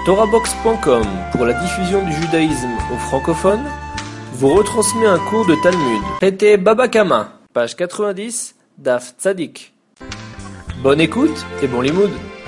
TorahBox.com, pour la diffusion du judaïsme aux francophones, vous retransmet un cours de Talmud. Traité Baba Kama, page 90, Daf Tzadik. Bonne écoute et bon limoud.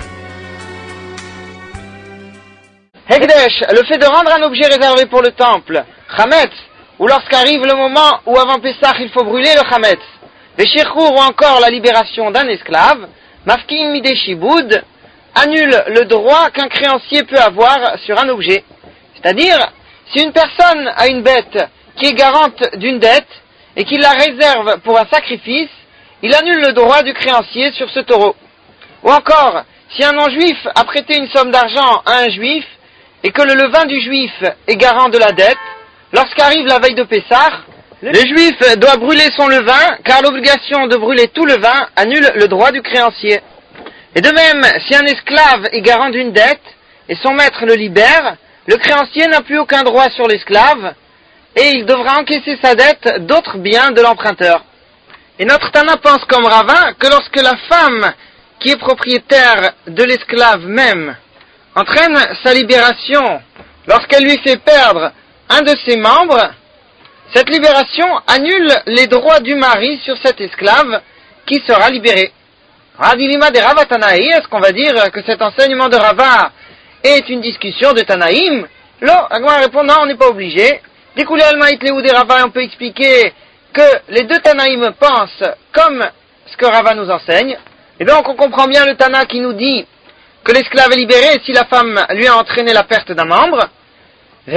Hekdesh, le fait de rendre un objet réservé pour le temple, Chametz, ou lorsqu'arrive le moment où avant Pessah il faut brûler le Chametz, les Shirchour ou encore la libération d'un esclave, Mafkim Midei Shiboud, annule le droit qu'un créancier peut avoir sur un objet. C'est-à-dire, si une personne a une bête qui est garante d'une dette et qu'il la réserve pour un sacrifice, il annule le droit du créancier sur ce taureau. Ou encore, si un non-juif a prêté une somme d'argent à un juif et que le levain du juif est garant de la dette, lorsqu'arrive la veille de Pessah, le juif doit brûler son levain, car l'obligation de brûler tout levain annule le droit du créancier. Et de même, si un esclave est garant d'une dette et son maître le libère, le créancier n'a plus aucun droit sur l'esclave et il devra encaisser sa dette d'autres biens de l'emprunteur. Et notre Tana pense comme Rava que lorsque la femme qui est propriétaire de l'esclave même entraîne sa libération, lorsqu'elle lui fait perdre un de ses membres, cette libération annule les droits du mari sur cet esclave qui sera libéré. Radilima de Rava Tanaï, est-ce qu'on va dire que cet enseignement de Rava est une discussion de Tanaïm? Là, Agma répond non, on n'est pas obligé. Découlé Almaït Léou de Rava, on peut expliquer que les deux Tanaïm pensent comme ce que Rava nous enseigne. Et donc on comprend bien le Tana qui nous dit que l'esclave est libéré si la femme lui a entraîné la perte d'un membre. Et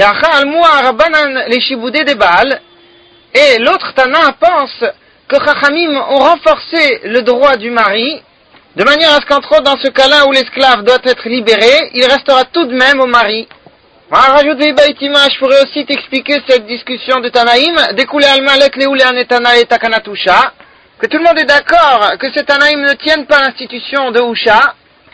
l'autre Tana pense que Chachamim ont renforcé le droit du mari, de manière à ce qu'entre autres, dans ce cas-là où l'esclave doit être libéré, il restera tout de même au mari. Je pourrais aussi t'expliquer cette discussion de Tanaïm, découlé Almalet Leouléan et Tana et Takanatusha, que tout le monde est d'accord que ces Tanaïm ne tiennent pas l'institution de Usha,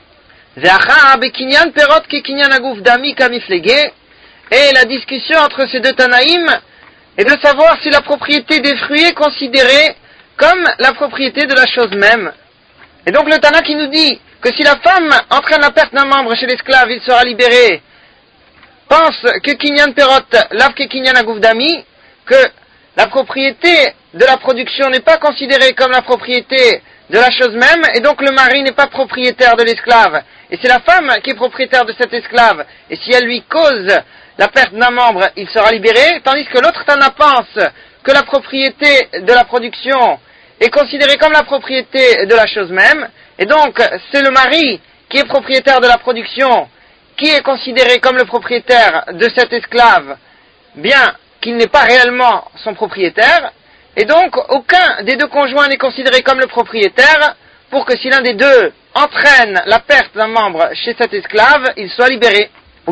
et la discussion entre ces deux Tanaïm est de savoir si la propriété des fruits est considérée comme la propriété de la chose même. Et donc le Tana qui nous dit que si la femme entraîne la perte d'un membre chez l'esclave, il sera libéré, pense que Kinyan Perot, Lavke Kinyan Agoufdami, que la propriété de la production n'est pas considérée comme la propriété de la chose même, et donc le mari n'est pas propriétaire de l'esclave. Et c'est la femme qui est propriétaire de cet esclave, et si elle lui cause la perte d'un membre, il sera libéré, tandis que l'autre Tana pense que la propriété de la production est considérée comme la propriété de la chose même, et donc c'est le mari qui est propriétaire de la production, qui est considéré comme le propriétaire de cet esclave, bien qu'il n'est pas réellement son propriétaire, et donc aucun des deux conjoints n'est considéré comme le propriétaire, pour que si l'un des deux entraîne la perte d'un membre chez cet esclave, il soit libéré.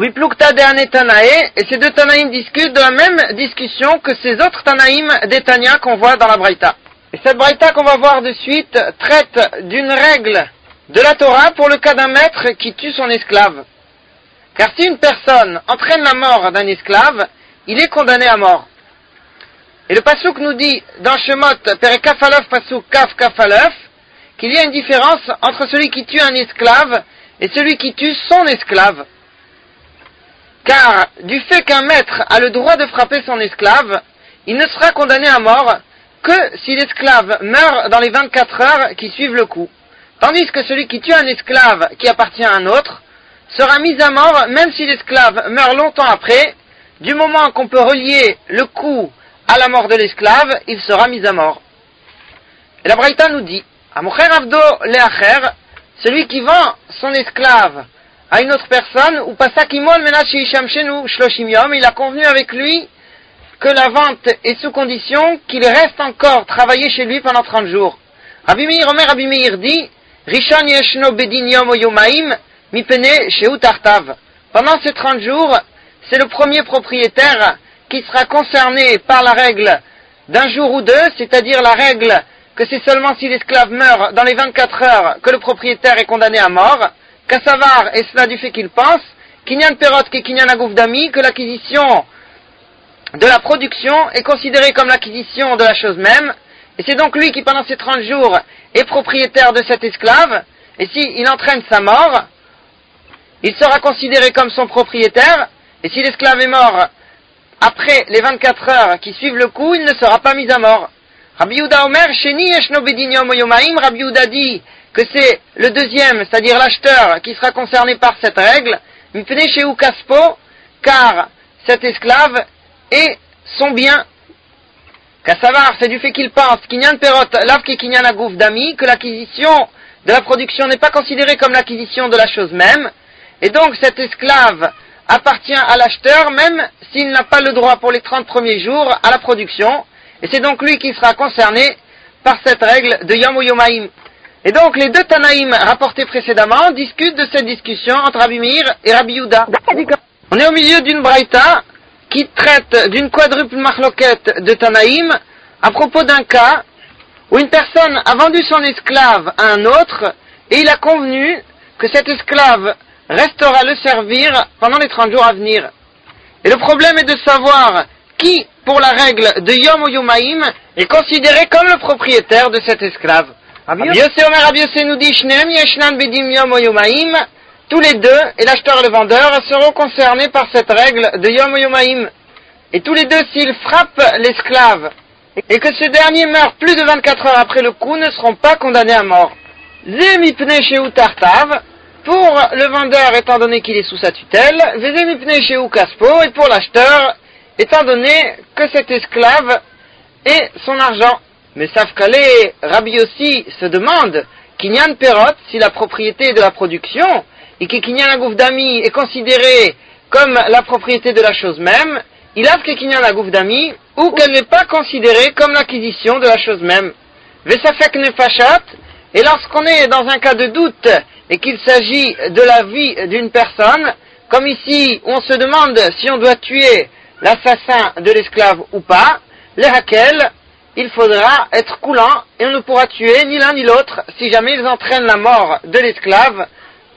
Et ces deux Tanaïm discutent de la même discussion que ces autres Tanaïm des Tanya qu'on voit dans la Braïta. Et cette Braïta qu'on va voir de suite traite d'une règle de la Torah pour le cas d'un maître qui tue son esclave. Car si une personne entraîne la mort d'un esclave, il est condamné à mort. Et le Pasuk nous dit dans Shemot, Perekafalef Pasuk Kaf Kafalef, qu'il y a une différence entre celui qui tue un esclave et celui qui tue son esclave. Car du fait qu'un maître a le droit de frapper son esclave, il ne sera condamné à mort que si l'esclave meurt dans les 24 heures qui suivent le coup. Tandis que celui qui tue un esclave qui appartient à un autre sera mis à mort même si l'esclave meurt longtemps après. Du moment qu'on peut relier le coup à la mort de l'esclave, il sera mis à mort. Et la Braïta nous dit, Amocher Avdo Leacher, celui qui vend son esclave à une autre personne, ou Pasakimon Menach Isham Shenu Shloshim Yom, il a convenu avec lui que la vente est sous condition qu'il reste encore travailler chez lui pendant 30 jours. Rabbi Meir Omer, Rabbi Meir dit, Rishon Yeshno Bedin Yom o Yomaim, Mipene Sheu Tartav. Pendant ces 30 jours, c'est le premier propriétaire qui sera concerné par la règle d'un jour ou deux, c'est-à-dire la règle que c'est seulement si l'esclave meurt dans les 24 heures que le propriétaire est condamné à mort, Kassavar, et cela du fait qu'il pense, Kinyan Perot ke Kinyan Agoufdami, que l'acquisition de la production est considérée comme l'acquisition de la chose même, et c'est donc lui qui pendant ces 30 jours est propriétaire de cet esclave, et s'il entraîne sa mort, il sera considéré comme son propriétaire, et si l'esclave est mort après les 24 heures qui suivent le coup, il ne sera pas mis à mort. Rabbi Yehuda Omer, Sheni Yeshno Bedin Yom Yomaim, Rabbi Yehuda dit que c'est le deuxième, c'est-à-dire l'acheteur, qui sera concerné par cette règle, Mipnei Shehu Kaspo, car cet esclave est son bien. Kassavar, c'est du fait qu'il pense, Kinyan Perot, Lavke Kinyan Agouf Dami, que l'acquisition de la production n'est pas considérée comme l'acquisition de la chose même, et donc cet esclave appartient à l'acheteur, même s'il n'a pas le droit pour les 30 premiers jours à la production, et c'est donc lui qui sera concerné par cette règle de Yom Yomaim. Et donc les deux Tanaïm rapportés précédemment discutent de cette discussion entre Rabbi Meir et Rabbi Yehuda. On est au milieu d'une braïta qui traite d'une quadruple marloquette de Tanaïm à propos d'un cas où une personne a vendu son esclave à un autre et il a convenu que cet esclave restera le servir pendant les 30 jours à venir. Et le problème est de savoir qui, pour la règle de Yom Yomaim, est considéré comme le propriétaire de cet esclave. Rabbi Yossé Omer, Rabbi Yossé nous dit, Shneem Yeshnan Bedim Yom Yomaim, tous les deux, et l'acheteur et le vendeur, seront concernés par cette règle de Yom Yomaim. Et tous les deux, s'ils frappent l'esclave, et que ce dernier meurt plus de 24 heures après le coup, ne seront pas condamnés à mort. Ze Mipnei Shehu Tartav, pour le vendeur, étant donné qu'il est sous sa tutelle, Ze Mipnei Shehu Kaspo, et pour l'acheteur, étant donné que cet esclave est son argent. Mais Safkale, Rabbi aussi se demande, Kinyan Perot, si la propriété est de la production, et que Kinyan Agouf Dami est considérée comme la propriété de la chose même, il a que Kinyan Agouf Dami, ou qu'elle n'est pas considérée comme l'acquisition de la chose même. Vesafek Nefashat, et lorsqu'on est dans un cas de doute, et qu'il s'agit de la vie d'une personne, comme ici, où on se demande si on doit tuer l'assassin de l'esclave ou pas, les hakel, il faudra être coulant, et on ne pourra tuer ni l'un ni l'autre, si jamais ils entraînent la mort de l'esclave,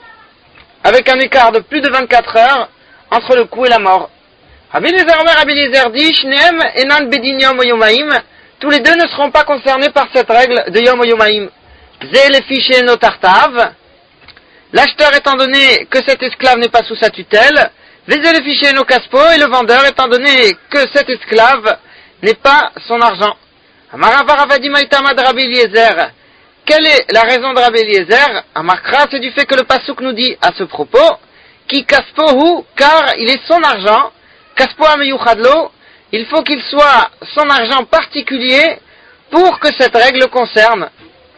avec un écart de plus de 24 heures entre le coup et la mort. Rabbi Eliezer Omer, Rabbi Eliezer dit, Shneem enan bedin Yom Yomaim, tous les deux ne seront pas concernés par cette règle de Yom Yomaim. Ze lefi she'eno tartav, l'acheteur étant donné que cet esclave n'est pas sous sa tutelle, Ze lefi she'eno kaspo, et le vendeur étant donné que cet esclave n'est pas son argent. Amarava Ravadi Maïtamad Rabbi Eliezer, quelle est la raison de Rabbi Eliezer? Amarkra, c'est du fait que le Pasuk nous dit à ce propos, Ki kaspohu, car il est son argent, kaspo ameyuchadlo, il faut qu'il soit son argent particulier pour que cette règle concerne.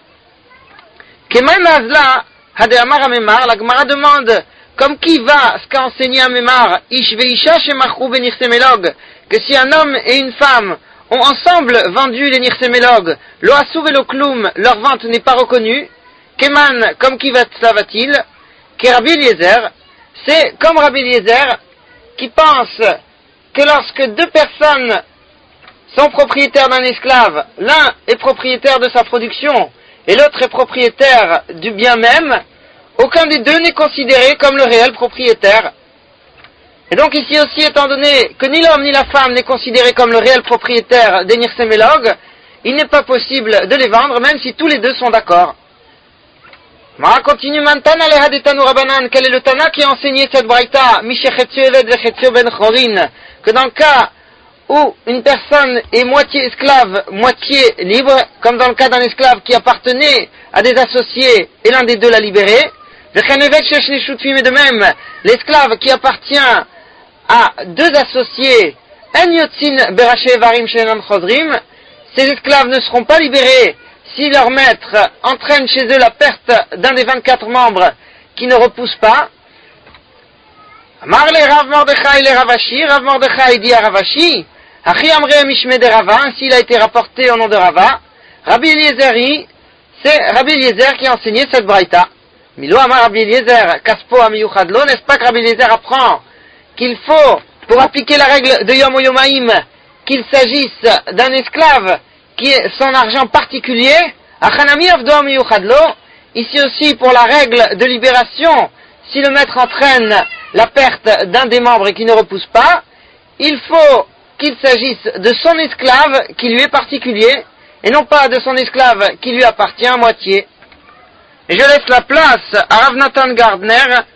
Keman azla, hadeamar amemar, la Gemara demande, comme qui va ce qu'a enseigné Amemar, ish veisha shemachru benirsemelog, que si un homme et une femme ont ensemble vendu les nirsemelog, lo asuv et lo klum, leur vente n'est pas reconnue, Keman, comme qui va-t-il, que Rabbi Eliezer, c'est comme Rabbi Eliezer, qui pense que lorsque deux personnes sont propriétaires d'un esclave, l'un est propriétaire de sa production, et l'autre est propriétaire du bien même, aucun des deux n'est considéré comme le réel propriétaire. Et donc ici aussi, étant donné que ni l'homme ni la femme n'est considéré comme le réel propriétaire des nirsemelog, il n'est pas possible de les vendre, même si tous les deux sont d'accord. Mara continue Mantan Aleha de Tanu Rabanan, quel est le Tana qui a enseigné cette braïta, Mishechetio Eved Vechetio Ben Chorin, que dans le cas où une personne est moitié esclave, moitié libre, comme dans le cas d'un esclave qui appartenait à des associés et l'un des deux l'a libéré, Vechen Eved Sheshne Shutfim, et de même, l'esclave qui appartient à deux associés, En Yotzin Berache Varim Shenan Chodrim, ces esclaves ne seront pas libérés si leur maître entraîne chez eux la perte d'un des 24 membres qui ne repousse pas. Amar le Rav Mordechai le Ravashi, Rav Mordechai dit à Ravashi, Achi Amre Mishme de Rava, ainsi il a été rapporté au nom de Rava, Rabbi Eliezeri, c'est Rabbi Eliezer qui a enseigné cette braïta. Milo Amar Rabbi Eliezer, Kaspo Amiyuchadlo, n'est-ce pas que Rabbi Eliezer apprend qu'il faut, pour appliquer la règle de Yom Yomaim, qu'il s'agisse d'un esclave qui est son argent particulier, ici aussi pour la règle de libération, si le maître entraîne la perte d'un des membres et qui ne repousse pas, il faut qu'il s'agisse de son esclave qui lui est particulier, et non pas de son esclave qui lui appartient à moitié. Et je laisse la place à Rav Nathan Gardner,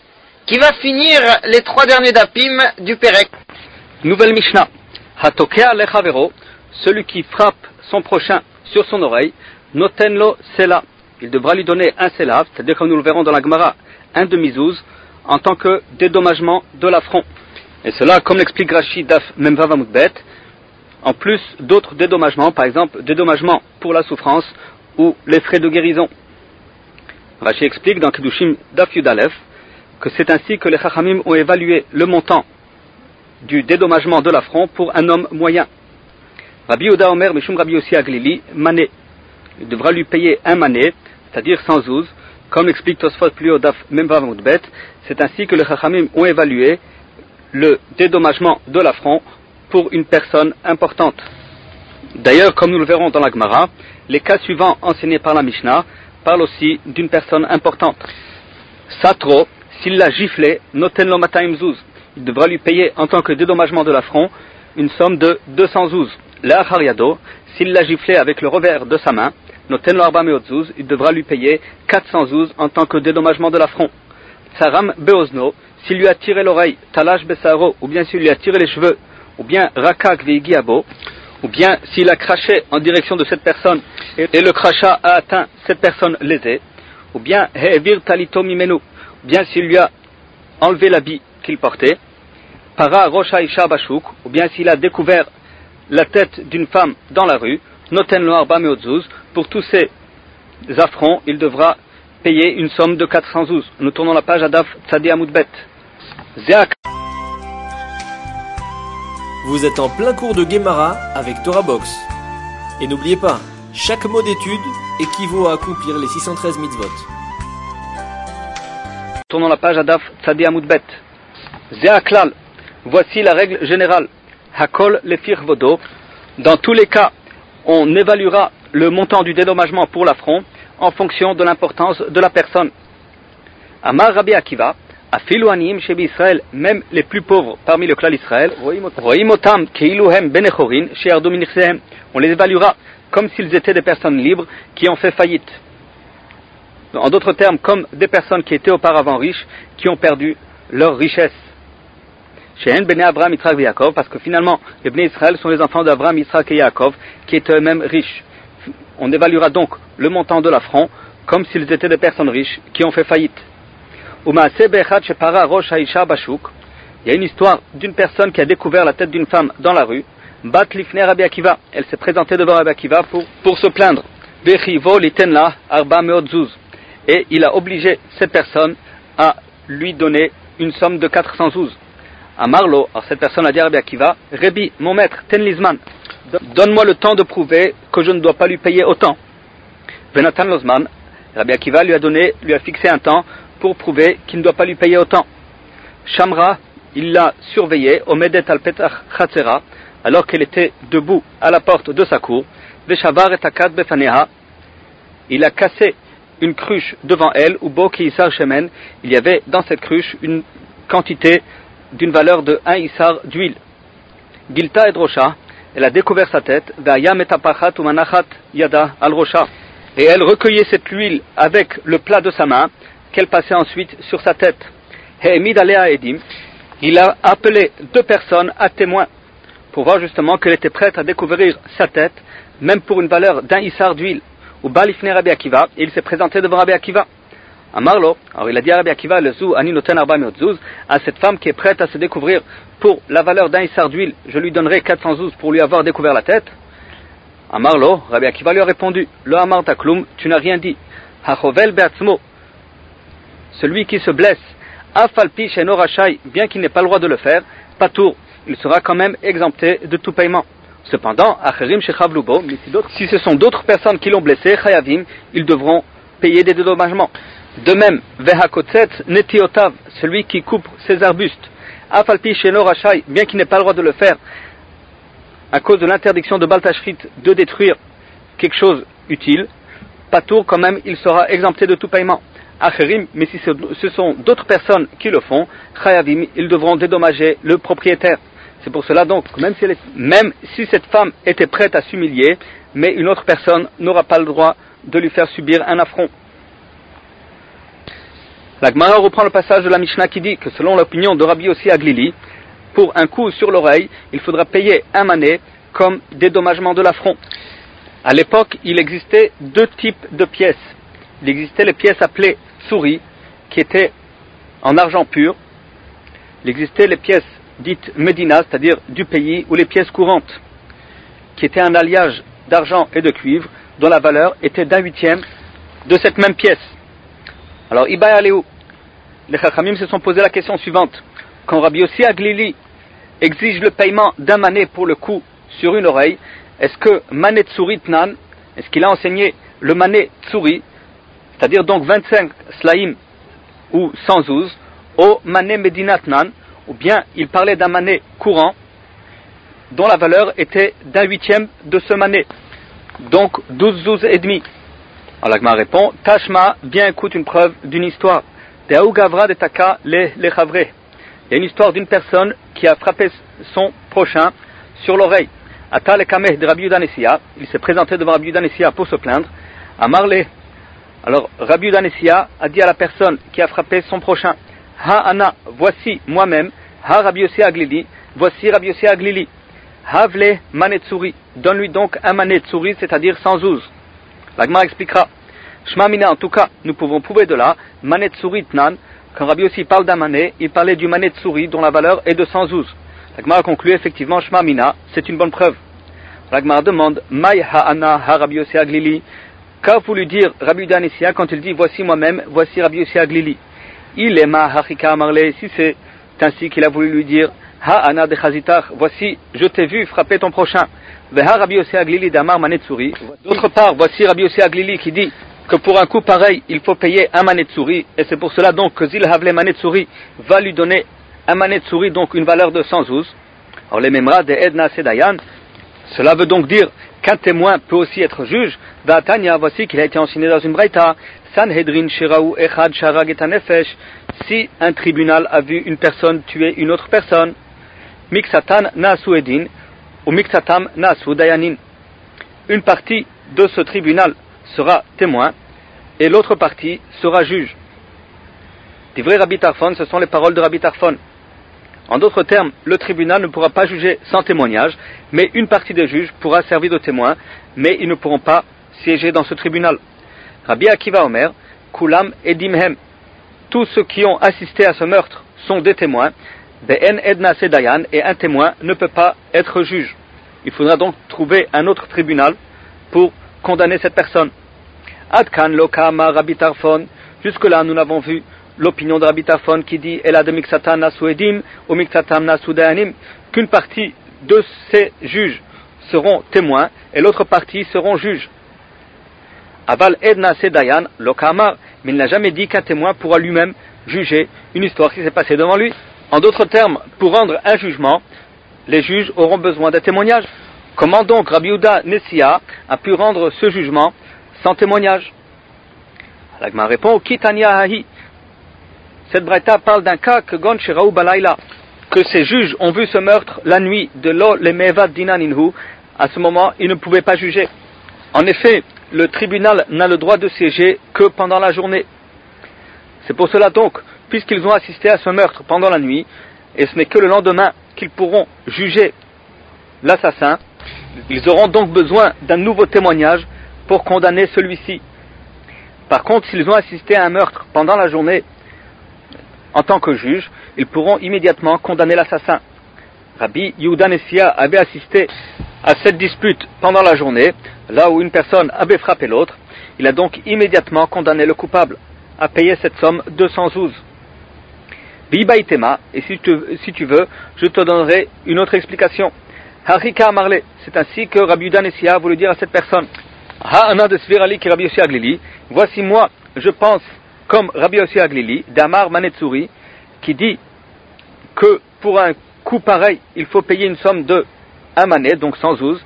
qui va finir les 3 derniers dapim du Pérec. Nouvelle Mishnah. Hatokea lechavero, celui qui frappe son prochain sur son oreille, notenlo sela. Il devra lui donner un sela, c'est-à-dire comme nous le verrons dans la Gemara, un demi-zouz, en tant que dédommagement de l'affront. Et cela, comme l'explique Rashi Daf Memvav Amud Bet, en plus d'autres dédommagements, par exemple dédommagement pour la souffrance ou les frais de guérison. Rashi explique dans Kedushim Daf Yud Aleph que c'est ainsi que les Chachamim ont évalué le montant du dédommagement de l'affront pour un homme moyen. Rabbi Yehuda Omer Mishum Rabbi Yossi Aglili, mané. Il devra lui payer un mané, c'est-à-dire 100 zouz, comme l'explique Tosfot plus haut Daf Memvav Amud Bet. C'est ainsi que les Chachamim ont évalué le dédommagement de l'affront pour une personne importante. D'ailleurs, comme nous le verrons dans la Gemara, les cas suivants enseignés par la Mishnah parlent aussi d'une personne importante. Satro, s'il l'a giflé, noten lo mataim zouz. Il devra lui payer en tant que dédommagement de l'affront une somme de 200 zouz. Le'achar yado, s'il l'a giflé avec le revers de sa main, noten lo arba meot zouz, il devra lui payer 400 zouz en tant que dédommagement de l'affront. Tsaram beozno, s'il lui a tiré l'oreille, talash besaro, ou bien s'il lui a tiré les cheveux, ou bien rakak veigiabo, ou bien s'il a craché en direction de cette personne et le crachat a atteint cette personne lésée, ou bien he'evir talito mimenu, ou bien s'il lui a enlevé l'habit qu'il portait, para rosha isha bashuk, ou bien s'il a découvert la tête d'une femme dans la rue, noten lo arba meot zouz, pour tous ces affronts, il devra payer une somme de 400 zouz. Nous tournons la page à Daf Tzadi Amud Bet. Vous êtes en plein cours de Gemara avec Torah Box. Et n'oubliez pas, chaque mot d'étude équivaut à accomplir les 613 mitzvot. Tournons la page à Daf Tzadi Amud Bet. Zeaklal, voici la règle générale. Hakol lefir vodo. Dans tous les cas, on évaluera le montant du dédommagement pour l'affront en fonction de l'importance de la personne. Amar Rabbi Akiva, Afilu Aniyim Shebi Israël, même les plus pauvres parmi le clan Israël, Roimotam Keiluhem Benechorin Sheardu Minirsehem, on les évaluera comme s'ils étaient des personnes libres qui ont fait faillite. En d'autres termes, comme des personnes qui étaient auparavant riches, qui ont perdu leur richesse. Shehen Bene Abraham, Yitzhak et Yaakov, parce que finalement, les Bnei Israël sont les enfants d'Abraham, Yitzhak et Yaakov, qui étaient eux-mêmes riches. On évaluera donc le montant de l'affront comme s'ils étaient des personnes riches qui ont fait faillite. Il y a une histoire d'une personne qui a découvert la tête d'une femme dans la rue. Bat lifne Rabbi Akiva. Elle s'est présentée devant Rabbi Akiva pour se plaindre. Et il a obligé cette personne à lui donner une somme de 400 zouz. À Marlo, alors cette personne a dit à Rabbi Akiva, Rebi, mon maître, ten lizman, donne-moi le temps de prouver que je ne dois pas lui payer autant. Venatan Lozman, Rabbi Akiva lui a fixé un temps pour prouver qu'il ne doit pas lui payer autant. Shamra, il l'a surveillé, Omedet al Petach Chatzera, alors qu'elle était debout à la porte de sa cour. Veshavar et Akad Befaneha, il a cassé une cruche devant elle, ou Bo Ki-Isar Shemen, il y avait dans cette cruche une quantité d'une valeur de 1 Isar d'huile. Gilta et Drosha, elle a découvert sa tête, Vayam et Tapachat ou Manachat Yada al Rosha, et elle recueillait cette huile avec le plat de sa main, qu'elle passait ensuite sur sa tête. He'emid alea edim, il a appelé 2 personnes à témoin, pour voir justement qu'elle était prête à découvrir sa tête, même pour une valeur d'1 Isar d'huile. Ou Balifne Rabbi Akiva, et il s'est présenté devant Rabbi Akiva. Amarlo, alors il a dit à Rabbi Akiva, le zou ani noten arba meot zouz, à cette femme qui est prête à se découvrir pour la valeur d'1 Isar d'huile, je lui donnerai 400 zouz pour lui avoir découvert la tête. Amarlo, Rabbi Akiva lui a répondu, Lo amar taklum, tu n'as rien dit. Hachovel beatzmo, celui qui se blesse, afalpi sheno rachai, bien qu'il n'ait pas le droit de le faire, patour, il sera quand même exempté de tout paiement. Cependant, acherim shechavlubo, si ce sont d'autres personnes qui l'ont blessé, chayavim, ils devront payer des dédommagements. De même, vehakotset netiotav, celui qui coupe ses arbustes, afalpi sheno rachai, bien qu'il n'ait pas le droit de le faire, à cause de l'interdiction de Baltashrit de détruire quelque chose utile, patour, quand même, il sera exempté de tout paiement. Acherim, mais si ce sont d'autres personnes qui le font, chayavim, ils devront dédommager le propriétaire. C'est pour cela donc, même si cette femme était prête à s'humilier, mais une autre personne n'aura pas le droit de lui faire subir un affront. La Gemara reprend le passage de la Mishnah qui dit que selon l'opinion de Rabbi Yossi Aglili, pour un coup sur l'oreille, il faudra payer un mané comme dédommagement de l'affront. À l'époque, il existait deux types de pièces. Il existait les pièces appelées tsuri, qui étaient en argent pur. Il existait les pièces dites Médina, c'est-à-dire du pays, ou les pièces courantes, qui étaient un alliage d'argent et de cuivre, dont la valeur était d'1/8 de cette même pièce. Alors, Ibaï Aléou, les Chachamim se sont posé la question suivante. Quand Rabbi Yossi Aglili exige le paiement d'un mané pour le coup sur une oreille, est-ce que mané tsuri tnan, est-ce qu'il a enseigné le mané tsuri, c'est-à-dire donc 25 slaim ou 100 zouz, au mané medina tnan, ou bien il parlait d'un mané courant dont la valeur était d'1/8 de ce mané, donc 12 zouz et demi. Alors l'Agma répond, Tashma, bien écoute une preuve d'une histoire. De Aougavra de Taka le Chavre. Il y a une histoire d'une personne qui a frappé son prochain sur l'oreille. Ata le Kameh de Rabbi Yudan Essia, il s'est présenté devant Rabbi Yudan Essia pour se plaindre. Amarle. Alors Rabbi Yudan Essia a dit à la personne qui a frappé son prochain, Ha Ana, voici moi-même, Ha Rabbi Yossi Aglili, voici Rabbi Yossi Aglili. Havle Manetsuri, donne-lui donc un Manetsuri, c'est-à-dire 100 zouz. L'Agma expliquera. Shma Mina, en tout cas, nous pouvons prouver de là, Manetsuri Tnan, quand Rabbi Yossi parle d'un mané, il parlait du Manetsuri dont la valeur est de 100 zouz. L'Agma a conclu effectivement, Shma Mina, c'est une bonne preuve. L'Agma demande, Maï Ha'ana Ha Rabbi Yossi Aglili, qu'a voulu dire Rabbi Yudan Essia quand il dit, voici moi-même, voici Rabbi Yossi Aglili. Il est ma Hachika Amarle, si c'est ainsi qu'il a voulu lui dire, Ha'ana de Chazitach, voici, je t'ai vu frapper ton prochain. Veha Rabbi Yossi Aglili d'Amar Manetsuri. D'autre part, voici Rabbi Yossi Aglili qui dit que pour un coup pareil, il faut payer un Manetsuri, et c'est pour cela donc que Zil Havle Manetsuri va lui donner un Manetsuri, donc une valeur de 100 zouz. Alors les Memra de Edna Sedayan, cela veut donc dire qu'un témoin peut aussi être juge. Vatania, voici qu'il a été enseigné dans une braïta. Sanhedrin Shiraou Echad Sharag et Nefesh, si un tribunal a vu une personne tuer une autre personne, Miksatan Naasu Edin, ou Miksatam Naasu Dayanin. Une partie de ce tribunal sera témoin, et l'autre partie sera juge. Divrei Rabbi Tarfon, ce sont les paroles de Rabbi Tarfon. En d'autres termes, le tribunal ne pourra pas juger sans témoignage, mais une partie des juges pourra servir de témoin, mais ils ne pourront pas siéger dans ce tribunal. Rabbi Akiva Omer, Kulam Edimhem, tous ceux qui ont assisté à ce meurtre sont des témoins, Be'en Edna Sedayan, et un témoin ne peut pas être juge. Il faudra donc trouver un autre tribunal pour condamner cette personne. Adkan Lokama Rabbi Tarfon, jusque-là nous n'avons vu l'opinion de Rabbi Tarfon qui dit Ela de Miksatan Nasu Edim ou Miksatam Nasu Dayanim, qu'une partie de ces juges seront témoins et l'autre partie seront juges. Aval Edna Sedayan Lokama, mais il n'a jamais dit qu'un témoin pourra lui-même juger une histoire qui s'est passée devant lui. En d'autres termes, pour rendre un jugement, les juges auront besoin d'un témoignage. Comment donc Rabbi Yehuda Nessia a pu rendre ce jugement sans témoignage? L'Agma répond, Kitania Hahi. Cette braïta parle d'un cas que Gon Shiraou Balayla, que ces juges ont vu ce meurtre la nuit de Lo Lemevad Dinaninhu. À ce moment, ils ne pouvaient pas juger. En effet, le tribunal n'a le droit de siéger que pendant la journée. C'est pour cela donc, puisqu'ils ont assisté à ce meurtre pendant la nuit, et ce n'est que le lendemain qu'ils pourront juger l'assassin, ils auront donc besoin d'un nouveau témoignage pour condamner celui-ci. Par contre, s'ils ont assisté à un meurtre pendant la journée, en tant que juge, ils pourront immédiatement condamner l'assassin. Rabbi Yehuda Nessia avait assisté à cette dispute pendant la journée, là où une personne avait frappé l'autre. Il a donc immédiatement condamné le coupable à payer cette somme de 100 zouz. Bibaïtema, et si tu veux, je te donnerai une autre explication. Harika Amarle, c'est ainsi que Rabbi Yehuda Nessia a voulu dire à cette personne. Ha'ana de Svirali ki Rabbi Yossi Aglili, voici moi, je pense comme Rabbi Yossi Aglili, d'Amar Manetsuri, qui dit que pour un coup pareil, il faut payer une somme de 1 mané, donc 100 zouz.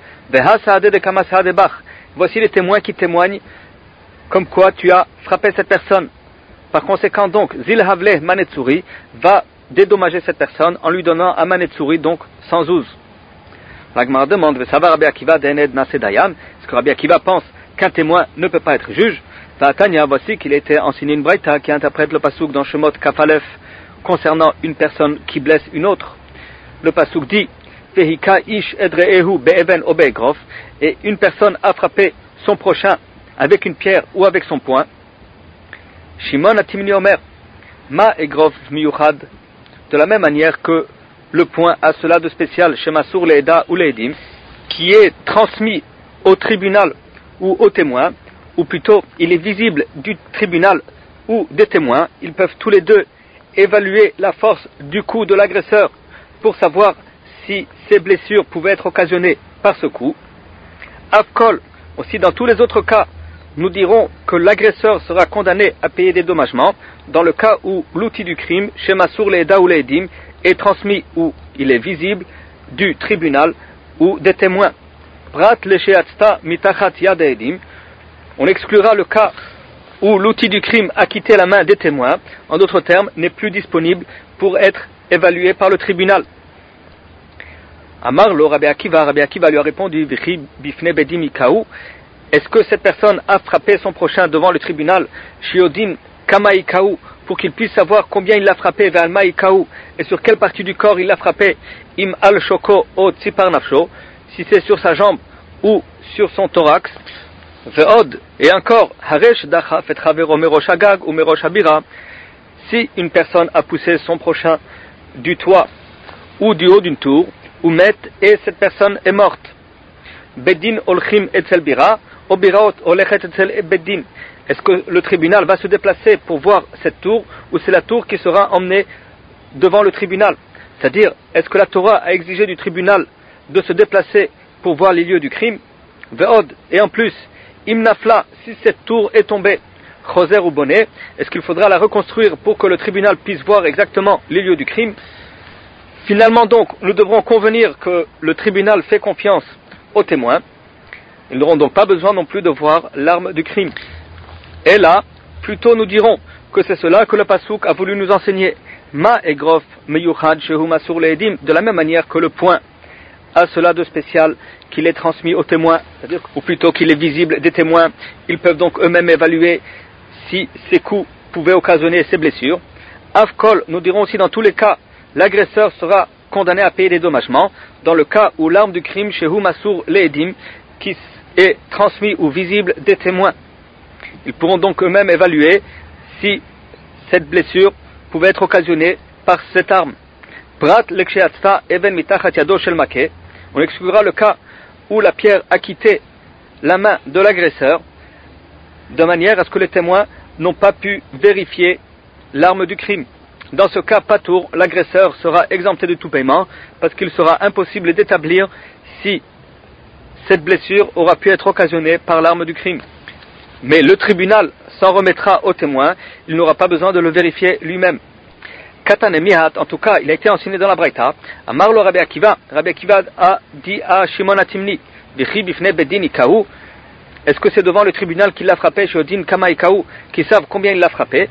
Voici les témoins qui témoignent comme quoi tu as frappé cette personne. Par conséquent donc, Zil Havle Manetsuri va dédommager cette personne en lui donnant un Manetsuri, donc 100 zouz. L'Agmar demande, est-ce que Rabbi Akiva pense qu'un témoin ne peut pas être juge? Tanya, voici qu'il a été enseigné une braïta qui interprète le pasuk dans Shemot Kafalef concernant une personne qui blesse une autre. Le pasuk dit Vehika ish edreehu be'even o be'egrof, et une personne a frappé son prochain avec une pierre ou avec son poing. Shimon atimni omer ma egrof miyuchad, de la même manière que le point a cela de spécial chez Masur Leeda ou Leedim, qui est transmis au tribunal ou au témoin, ou plutôt il est visible du tribunal ou des témoins. Ils peuvent tous les deux évaluer la force du coup de l'agresseur pour savoir si ces blessures pouvaient être occasionnées par ce coup. Avkol, aussi dans tous les autres cas, nous dirons que l'agresseur sera condamné à payer des dédommagements dans le cas où l'outil du crime, chez Masur Leeda ou Leedim, est transmis ou il est visible du tribunal ou des témoins. Prat lesheatzta mitachat yad edim, on exclura le cas où l'outil du crime a quitté la main des témoins, en d'autres termes, n'est plus disponible pour être évalué par le tribunal. Amar lo Rabbi Akiva lui a répondu Vichi bifne bedim ikaou, est-ce que cette personne a frappé son prochain devant le tribunal, shiodin kama ikaou, pour qu'il puisse savoir combien il l'a frappé, ve'alma ikaou, et sur quelle partie du corps il l'a frappé, im al shoko o tzipar nafsho, si c'est sur sa jambe ou sur son thorax, ve'od, et encore, haresh dachaf et chavero merosh agag ou merosh habira, si une personne a poussé son prochain du toit ou du haut d'une tour, ou met, et cette personne est morte. Bedin olchim etzel bira, o biraot olechet etzel bedin. Est-ce que le tribunal va se déplacer pour voir cette tour, ou c'est la tour qui sera emmenée devant le tribunal? C'est-à-dire, est-ce que la Torah a exigé du tribunal de se déplacer pour voir les lieux du crime? Ve'od, et en plus, imnafla, si cette tour est tombée, choser ou bonnet, est-ce qu'il faudra la reconstruire pour que le tribunal puisse voir exactement les lieux du crime? Finalement donc, nous devrons convenir que le tribunal fait confiance aux témoins. Ils n'auront donc pas besoin non plus de voir l'arme du crime. Et là, plutôt nous dirons que c'est cela que le Pasuk a voulu nous enseigner. Ma egrof meyuchad shehu masur leedim, de la même manière que le point a cela de spécial qu'il est transmis aux témoins, c'est-à-dire, ou plutôt qu'il est visible des témoins. Ils peuvent donc eux-mêmes évaluer si ces coups pouvaient occasionner ces blessures. Avkol, nous dirons aussi dans tous les cas, l'agresseur sera condamné à payer des dédommagements dans le cas où l'arme du crime shehu masur leedim, qui est transmis ou visible des témoins. Ils pourront donc eux-mêmes évaluer si cette blessure pouvait être occasionnée par cette arme. Prat leksheatzta even mitachat yado shel makeh, on exclura le cas où la pierre a quitté la main de l'agresseur, de manière à ce que les témoins n'ont pas pu vérifier l'arme du crime. Dans ce cas, patour, l'agresseur sera exempté de tout paiement, parce qu'il sera impossible d'établir si cette blessure aura pu être occasionnée par l'arme du crime. Mais le tribunal s'en remettra au témoin, il n'aura pas besoin de le vérifier lui-même. Katan et Mihat, en tout cas, il a été enseigné dans la Braïta. Amar lo Rabbi Akiva a dit à Shimon Atimni, Bichi bifne bedin ikaou, est-ce que c'est devant le tribunal qu'il l'a frappé, Shodin kama ikaou, qui savent combien il l'a frappé?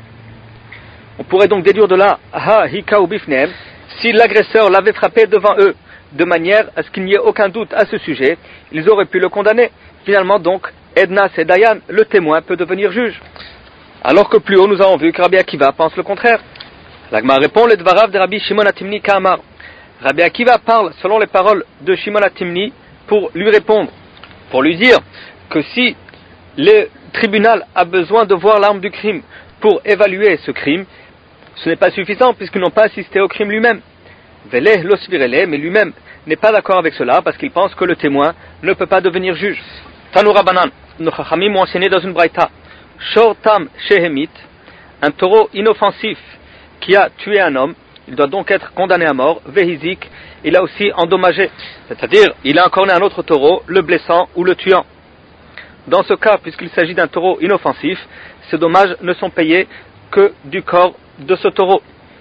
On pourrait donc déduire de là, ha hikaou bifneem, si l'agresseur l'avait frappé devant eux, de manière à ce qu'il n'y ait aucun doute à ce sujet, ils auraient pu le condamner. Finalement donc, Ednas et Dayan, le témoin, peut devenir juge. Alors que plus haut, nous avons vu que Rabbi Akiva pense le contraire. L'Agma répond, le Dvarav de Rabbi Shimon Atimni Ka'amar. Rabbi Akiva parle selon les paroles de Shimon Atimni pour lui répondre, pour lui dire que si le tribunal a besoin de voir l'arme du crime pour évaluer ce crime, ce n'est pas suffisant puisqu'ils n'ont pas assisté au crime lui-même. Veleh losvirele, mais lui-même n'est pas d'accord avec cela parce qu'il pense que le témoin ne peut pas devenir juge. Tanoura Banan, nos chachamim m'ont enseigné dans une braïta, Shor Tam Shehemit, un taureau inoffensif qui a tué un homme, il doit donc être condamné à mort. Vehizik, il a aussi endommagé, c'est-à-dire il a encorné un autre taureau, le blessant ou le tuant. Dans ce cas, puisqu'il s'agit d'un taureau inoffensif, ces dommages ne sont payés que du corps de ce taureau.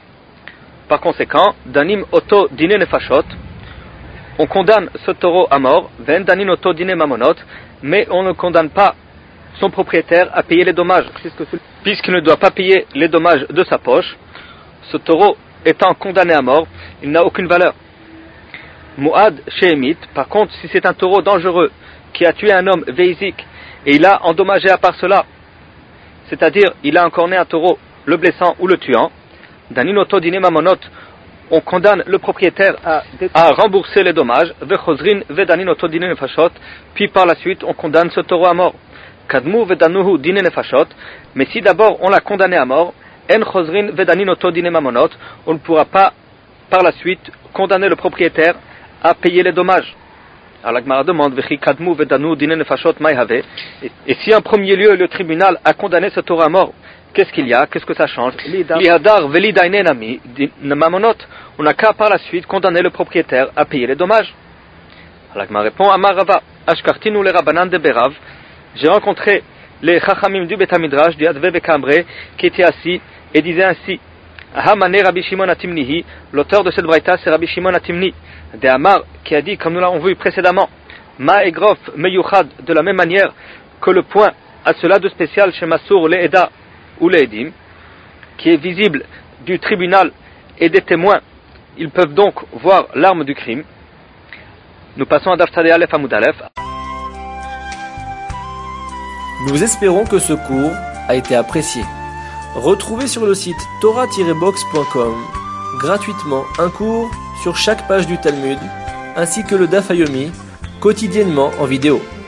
Par conséquent, Danim Oto Dine Nefashot, on condamne ce taureau à mort, Ven Danin Oto Dine Mamonot, mais on ne condamne pas son propriétaire à payer les dommages, puisqu'il ne doit pas payer les dommages de sa poche. Ce taureau étant condamné à mort, il n'a aucune valeur. Mu'ad Shehemit, par contre, si c'est un taureau dangereux qui a tué un homme veizik et il a endommagé à part cela c'est-à-dire il a encorné un taureau, le blessant ou le tuant, Daninoto dine mamonot, on condamne le propriétaire à rembourser les dommages, vechozrin vedaninoto dine nefashot, puis par la suite on condamne ce taureau à mort. Kadmu vedanuhu dine nefashot, mais si d'abord on l'a condamné à mort, en chozrin vedaninoto dine mamonot, on ne pourra pas par la suite condamner le propriétaire à payer les dommages. Alors la Gemara demande, Vechi kadmu vedanu dine nefashot maïhave, et si en premier lieu le tribunal a condamné ce taureau à mort, qu'est-ce qu'il y a? Qu'est-ce que ça change? Lihadar velidainenami mamonot, on n'a qu'à par la suite condamner le propriétaire à payer les dommages. Alors la Gemara répond, Amar Rava, Ashkartinu le Rabanan de Berav, j'ai rencontré les Chachamim du Betamidrash, du Adve Bekambre, qui étaient assis et disaient ainsi, Hamane Rabbi Shimon Atimnihi, l'auteur de cette braïta c'est Rabbi Shimon Atimni, de Amar, qui a dit, comme nous l'avons vu précédemment, Ma egrof meyuchad, de la même manière que le point à cela de spécial chez Massour le Eda ou le Edim, qui est visible du tribunal et des témoins, ils peuvent donc voir l'arme du crime. Nous passons à Daf Tzadei Aleph Amud Aleph. Nous espérons que ce cours a été apprécié. Retrouvez sur le site torah-box.com gratuitement un cours sur chaque page du Talmud, ainsi que le Daf Yomi, quotidiennement en vidéo.